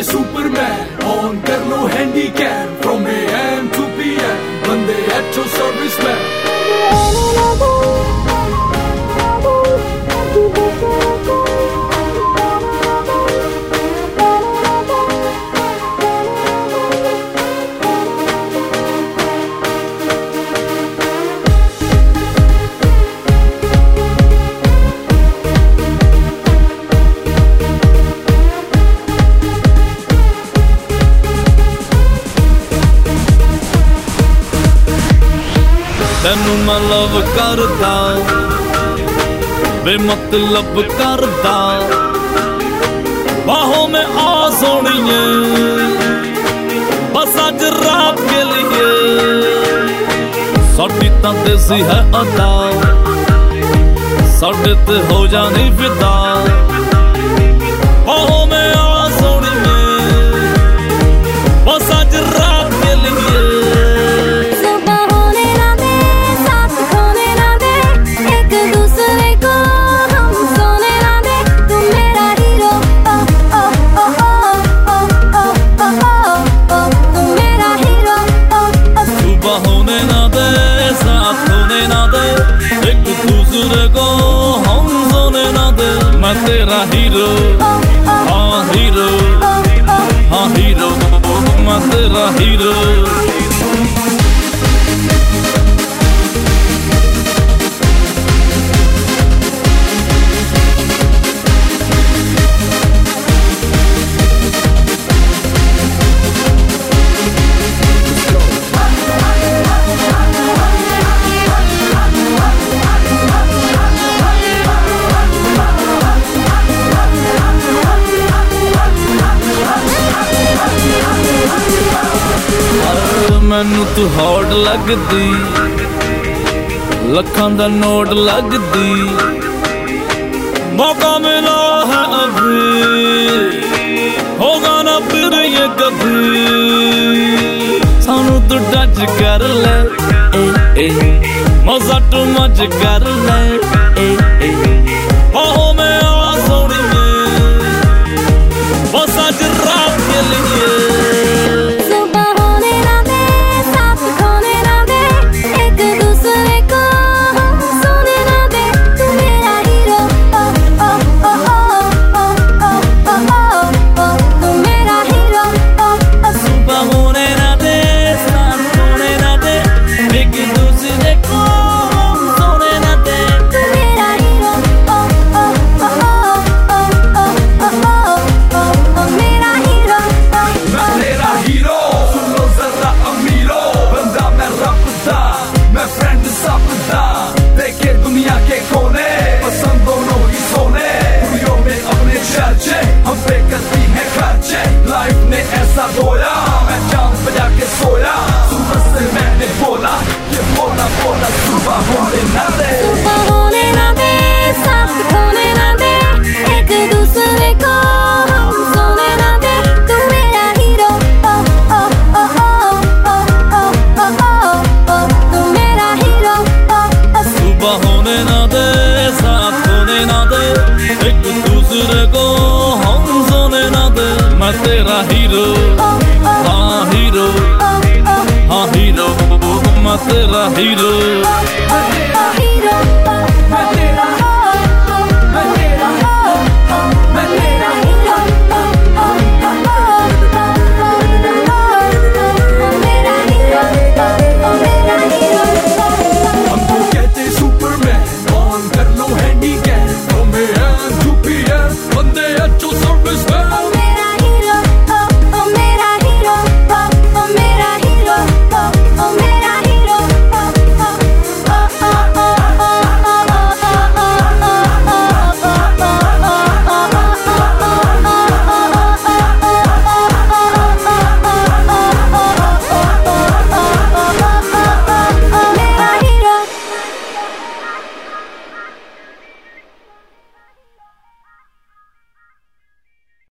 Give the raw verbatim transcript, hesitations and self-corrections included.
Superman on कर लो handycam from A M to P M बंदे एचो सर्विस मैन। तैनू मैं लव करदा बेमतलब करदा बाहों में आ सोनिए बस अज रात के लिए साडी तां देसी है अदा साडे ते हो जानी फिदा बाहों में आ सोनिए बस अज रात के लिए। मैं तेरा हीरो हाँ हीरो हाँ हीरो मैं तेरा हीरो। मैनू तू हॉट लगदी लखां दा नोट लगदी मौका मिला है अभी होगा ना फिर ये कभी सानू तू टच कर ले ए ए मजा टू मच कर ले ए ए बाहों में आ सोनिए बस आज रात के लिए। लाइफ ने ऐसा धोया मैं जान बजा के सोया सुबह से मैंने बोला ये बोला बोला सुबह होने ना दे सुबह होने ना दे साथ खोने ना दे एक दूसरे को हम सोने ना दे तू मेरा हीरो ओ ओ ओ ओ ओ ओ ओ तू मेरा हीरो ओ सुबह होने ना दे साथ खोने ना दे एक दूसरे को हम सोने ना दे मैं तेरा हीरो हाँ हीरो हाँ हीरो मैं तेरा हीरो।